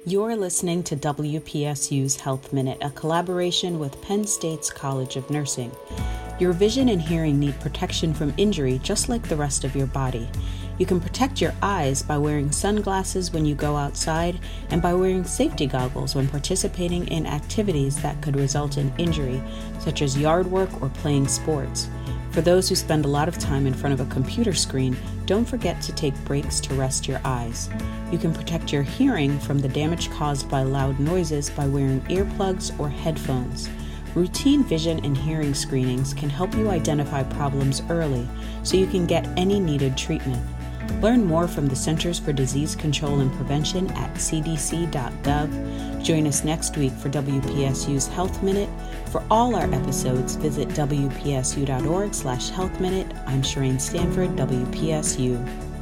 You're listening to WPSU's Health Minute, a collaboration with Penn State's College of Nursing. Your vision and hearing need protection from injury just like the rest of your body. You can protect your eyes by wearing sunglasses when you go outside and by wearing safety goggles when participating in activities that could result in injury, such as yard work or playing sports. For those who spend a lot of time in front of a computer screen, don't forget to take breaks to rest your eyes. You can protect your hearing from the damage caused by loud noises by wearing earplugs or headphones. Routine vision and hearing screenings can help you identify problems early so you can get any needed treatment. Learn more from the Centers for Disease Control and Prevention at cdc.gov. Join us next week for WPSU's Health Minute. For all our episodes, visit wpsu.org/healthminute. I'm Shireen Stanford, WPSU.